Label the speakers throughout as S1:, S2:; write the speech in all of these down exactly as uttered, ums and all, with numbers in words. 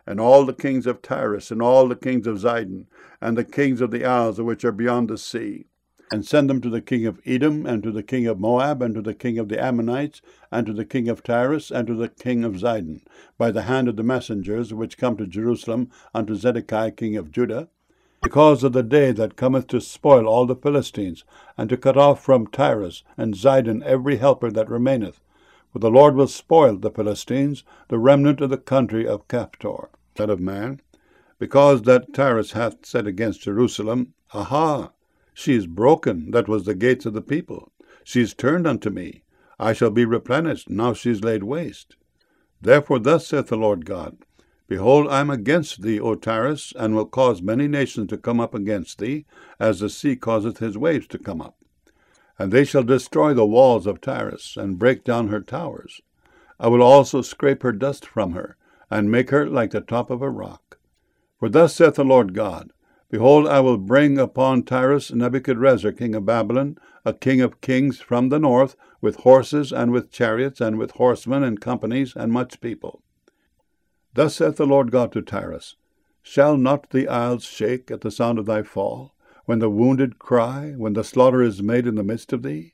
S1: and all the kings of Tyrus, and all the kings of Zidon, and the kings of the isles which are beyond the sea, and send them to the king of Edom, and to the king of Moab, and to the king of the Ammonites, and to the king of Tyrus, and to the king of Zidon, by the hand of the messengers which come to Jerusalem unto Zedekiah king of Judah, because of the day that cometh to spoil all the Philistines, and to cut off from Tyrus and Zidon every helper that remaineth. For the Lord will spoil the Philistines, the remnant of the country of Caphtor. Son of man, because that Tyrus hath said against Jerusalem, Aha! She is broken, that was the gates of the people. She is turned unto me. I shall be replenished, now she is laid waste. Therefore thus saith the Lord God, Behold, I am against thee, O Tyrus, and will cause many nations to come up against thee, as the sea causeth his waves to come up. And they shall destroy the walls of Tyrus, and break down her towers. I will also scrape her dust from her, and make her like the top of a rock. For thus saith the Lord God, Behold, I will bring upon Tyrus Nebuchadrezzar king of Babylon, a king of kings from the north, with horses, and with chariots, and with horsemen, and companies, and much people. Thus saith the Lord God to Tyrus, Shall not the isles shake at the sound of thy fall, when the wounded cry, when the slaughter is made in the midst of thee?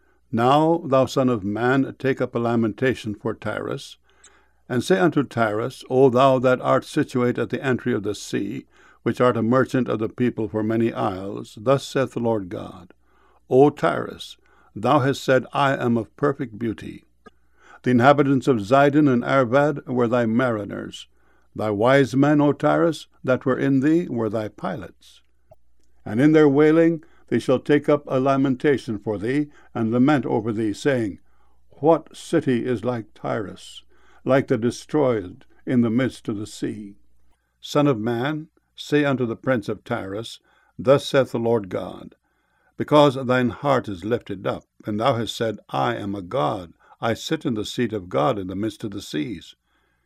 S1: Now, thou son of man, take up a lamentation for Tyrus, and say unto Tyrus, O thou that art situate at the entry of the sea, which art a merchant of the people for many isles, thus saith the Lord God, O Tyrus, thou hast said, I am of perfect beauty. The inhabitants of Zidon and Arvad were thy mariners. Thy wise men, O Tyrus, that were in thee, were thy pilots. And in their wailing they shall take up a lamentation for thee, and lament over thee, saying, What city is like Tyrus, like the destroyed in the midst of the sea? Son of man, say unto the prince of Tyrus, Thus saith the Lord God, Because thine heart is lifted up, and thou hast said, I am a god, I sit in the seat of God in the midst of the seas.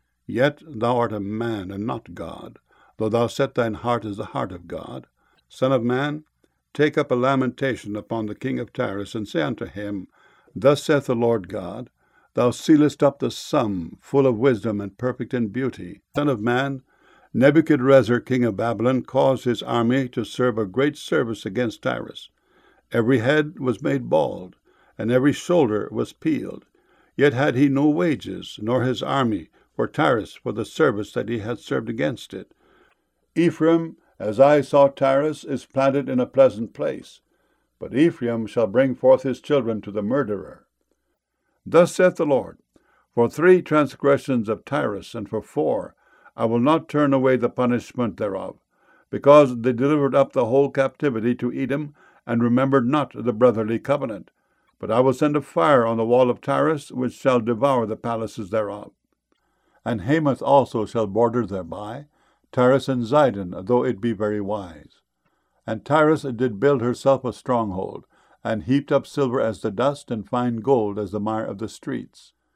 S1: Yet thou art a man, and not God, though thou set thine heart as the heart of God. Son of man, take up a lamentation upon the king of Tyrus, and say unto him, Thus saith the Lord God, Thou sealest up the sum, full of wisdom and perfect in beauty. Son of man, Nebuchadrezzar king of Babylon caused his army to serve a great service against Tyrus. Every head was made bald, and every shoulder was peeled. Yet had he no wages, nor his army, for Tyrus, for the service that he had served against it. Ephraim, as I saw Tyrus, is planted in a pleasant place, but Ephraim shall bring forth his children to the murderer. Thus saith the Lord, For three transgressions of Tyrus, and for four, I will not turn away the punishment thereof, because they delivered up the whole captivity to Edom, and remembered not the brotherly covenant. But I will send a fire on the wall of Tyrus, which shall devour the palaces thereof. And Hamath also shall border thereby, Tyrus and Zidon, though it be very wise. And Tyrus did build herself a stronghold, and heaped up silver as the dust, and fine gold as the mire of the streets.